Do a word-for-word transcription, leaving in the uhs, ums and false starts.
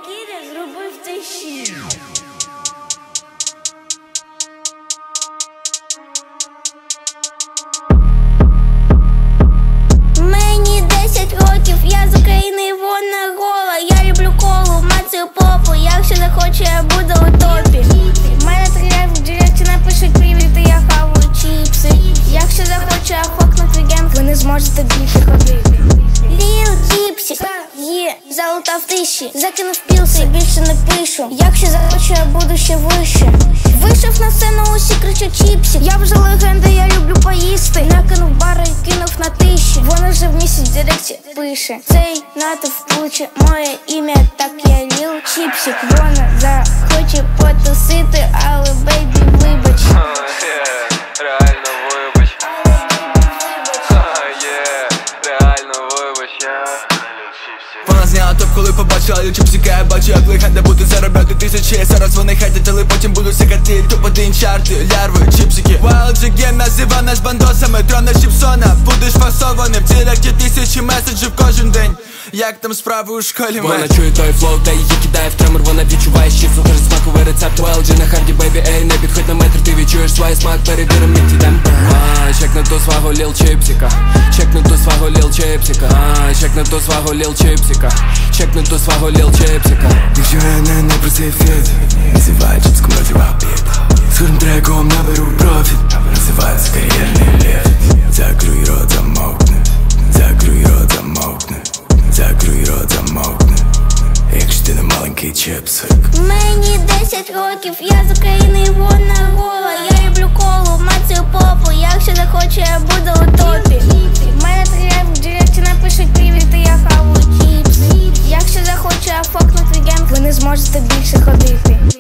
Кіря зробив цей щит. Мені десять років, я з України, вона гола. Я люблю колу, мацію попу, якщо захочу, я буду у топі. Мене тріляють в директі, напишуть привіт, і я хаваю чіпси. Якщо захочу, я хокну твій генг, ви не зможете більше ходити. Ліл Чіпсі, є, залутав тиші, закинув пілси, більше не пишу. Якщо захочу, я буду ще вище. Вийшов на сцену, усі кричать Чіпсі. Я вже легенда, я люблю поїсти. Накинув бари і кинув на тиші. Вона вже в місяць в директі пише. Цей натовп кличе моє ім'я, так я Ліл Чіпсі. Вона захоче потусити, але бейбі, вибач. Реально вибач. Реально вибач. Вона зняла топ, коли побачила Ліл Чіпсіка. Я бачу, як легенда буде заробляти тисячі. Зараз вони хейтять, але потім будуть сикати. Топ-один чарти, лярви, чіпсики. Wild G назива нас бандосами. Трона Чіпсона, будеш фасованим. В директі тисячі меседжів кожен день. Як там справи у школі? Вона чує той флоу, та її кидає в тремор. Вона відчуває щит, слухаєш смаковий рецепт. Wild G на харді, бейбі, ей, не підходь на метр. Ти відчуєш свій смак, перевірим міті темпер. Чекни ту свого Ліл Чіпсіка. Чекни ту свого Ліл Чіпсіка. Чекни ту свого Ліл Чіпсіка. Чекни ту свого Ліл Чіпсіка. Якщо я не не просив фіт, називай чіпську мотивапіт. З кожним треком наберу профіт. Називається кар'єрний ліфт. Закруй рот, замовкни. Закруй рот, замовкни. Закруй рот, замовкни. Якщо ти не маленький чіпсик. Мені десять років, я з України, вона гола. Я люблю колу, мацію попу, якщо захочу, я буду у топі. Мене тріляють в директі, напишуть привіт, і я хаваю чіпси. Якщо захочу, я фокну твій генг, ви не зможете більше ходити.